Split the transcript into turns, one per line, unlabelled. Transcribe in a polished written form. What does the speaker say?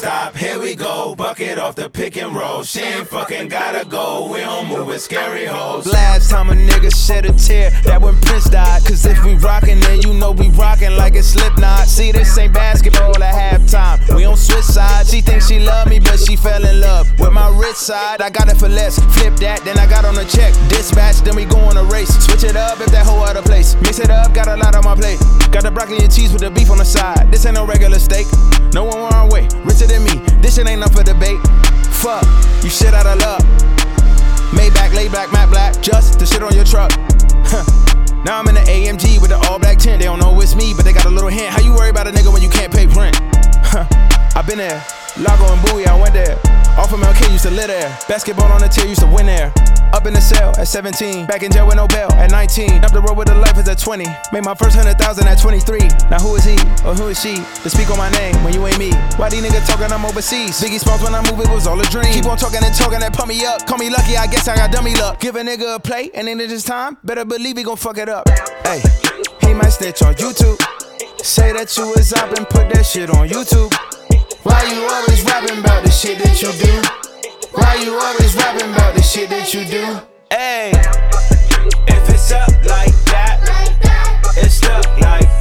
stop, here we go. Bucket off the pick and roll. She ain't fucking gotta go. We don't move with scary hoes.
Last time a nigga shed a tear, that when Prince died. Cause if we rockin', then you know we rockin' like it's Slipknot. See, this ain't basketball at halftime. We on switch sides. She thinks she love me, but she fell in love with my rich side. I got it for less. Flip that, then I got on a check. Dispatch, then we go on a race. Switch it up if that whole other place. Mix it up, got a lot on my plate. Got the broccoli and cheese with the beef on the side. This ain't no regular steak. No one wrong way, richer than me. This shit ain't up for debate. Fuck, you shit out of luck. Maybach, laid back, matte black, just the shit on your truck. Now I'm in the AMG with the all black tint. They don't know it's me, but they got a little hint. How you worry about a nigga when you can't pay rent? I been there, Lago and Bowie, I went there. Off of MLK, used to live there. Basketball on the tier, used to win there. Up in the cell at 17, back in jail with no bail at 19. Up the road with the life is at 20. Made my first 100,000 at 23. Now who is he or who is she to speak on my name when you ain't me? Why these niggas talking I'm overseas? Biggie Smalls when I move, it was all a dream. Keep on talking and pump me up. Call me lucky, I guess I got dummy luck. Give a nigga a play and then it's time, better believe he gon' fuck it up. Hey, he might snitch on YouTube. Say that you was up and put that shit on YouTube. Why you always rapping about the shit that you do? Why you always rapping about the shit that you do?
Hey, if it's up like that, it's stuck like